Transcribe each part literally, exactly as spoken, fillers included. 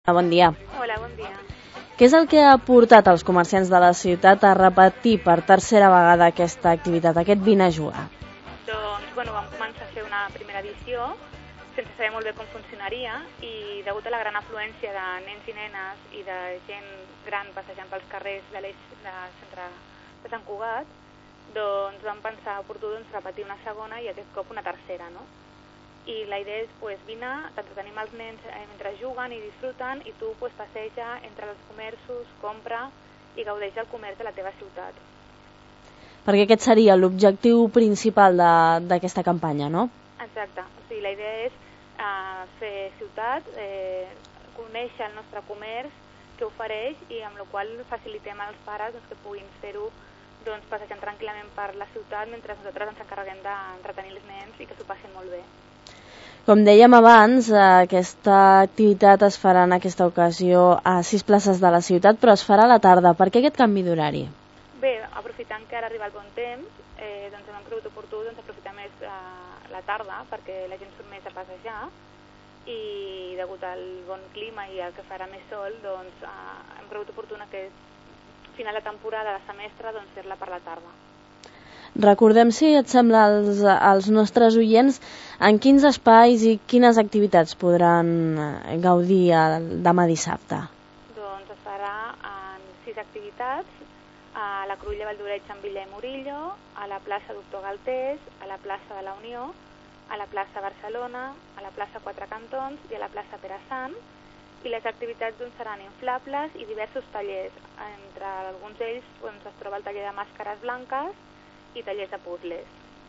Bon dia. Hola, bon dia. Què és el que ha portat els comerciants de la ciutat a repetir per tercera vegada aquesta activitat, aquest vine a jugar? Doncs, bueno, vam començar a fer una primera edició sense saber molt bé com funcionaria i degut a la gran afluència de nens i nenes i de gent gran passejant pels carrers de l'eix de centre de Sant Cugat, doncs vam pensar oportú doncs, repetir una segona i aquest cop una tercera, no? I la idea és, pues, vine, t'entretenim els nens eh, mentre juguen i disfruten i tu pues, passeja entre els comerços, compra i gaudeix del comerç de la teva ciutat. Perquè aquest seria l'objectiu principal d'aquesta campanya, no? Exacte. O sigui, la idea és eh, fer ciutat, eh, conèixer el nostre comerç, que ofereix i amb la qual facilitem als pares doncs, que puguin fer-ho doncs, passejant tranquil·lament per la ciutat mentre nosaltres ens encarreguem d'entretenir els nens i que s'ho passin molt bé. Com dèiem abans, aquesta activitat es farà en aquesta ocasió a sis places de la ciutat, però es farà a la tarda. Per què aquest canvi d'horari? Bé, aprofitant que ara arriba el bon temps, eh, doncs hem cregut oportú doncs, aprofitar més eh, la tarda perquè la gent surt més a passejar i degut al bon clima i al que farà més sol, doncs eh, hem cregut oportú en aquest final de temporada de semestre doncs, fer-la per la tarda. Recordem, si et sembla, als, als nostres oients, en quins espais i quines activitats podran gaudir el, demà dissabte? Doncs es farà en sis activitats, a la Cruïlla Valldoreix amb Villa i Murillo, a la plaça Doctor Galtés, a la plaça de la Unió, a la plaça Barcelona, a la plaça Quatre Cantons i a la plaça Pere Sant, i les activitats doncs, seran inflables i diversos tallers. Entre alguns d'ells doncs, es troba el taller de màscares blanques i tallers de puzzles.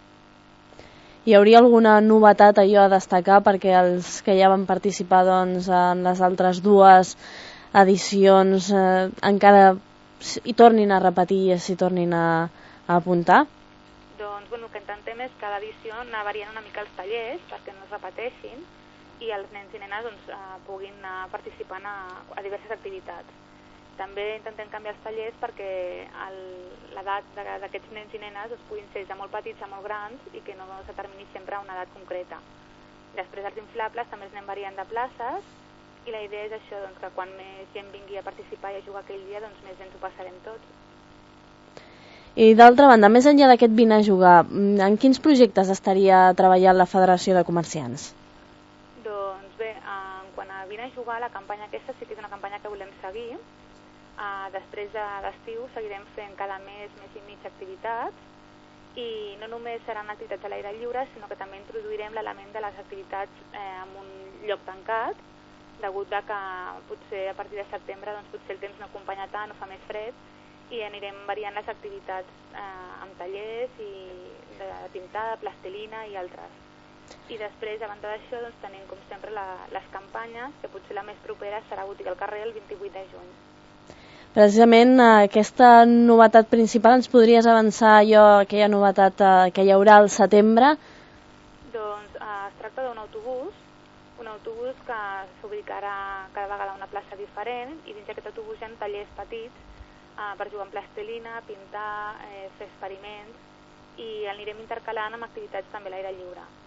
Hi hauria alguna novetat allò a destacar perquè els que ja van participar doncs, en les altres dues edicions eh, encara hi tornin a repetir i s'hi tornin a, a apuntar? Doncs bueno, el que intentem és cada edició anar variant una mica els tallers perquè no es repeteixin i els nens i nenes doncs, eh, puguin anar participant a, a diverses activitats. També intentem canviar els tallers perquè l'edat d'aquests nens i nenes doncs, puguin ser de molt petits a molt grans i que no es determini sempre una edat concreta. Després els inflables també els anem variant de places i la idea és això, doncs, que quan més gent vingui a participar i a jugar aquell dia, doncs més ens ho passarem tots. I d'altra banda, més enllà d'aquest vine a jugar, en quins projectes estaria treballant la Federació de Comerciants? Doncs bé, en quant a vine a jugar, la campanya aquesta sí que és una campanya que volem seguir. Uh, després de l'estiu seguirem fent cada mes, mes i mig activitats i no només seran activitats a l'aire lliure, sinó que també introduirem l'element de les activitats eh, en un lloc tancat, degut a que potser a partir de setembre doncs, potser el temps no acompanya tant o fa més fred i anirem variant les activitats eh, amb tallers i de tintada, plastilina i altres. I després, a banda d'això, doncs, tenim com sempre la, les campanyes, que potser la més propera serà Botiga al carrer el vint-i-vuit de juny. Precisament aquesta novetat principal, ens podries avançar allò, aquella novetat eh, que hi haurà al setembre? Doncs eh, es tracta d'un autobús, un autobús que s'ubicarà cada vegada a una plaça diferent i dins d'aquest autobús hi ha tallers petits eh, per jugar amb plastilina, pintar, eh, fer experiments i anirem intercalant amb activitats també a l'aire lliure.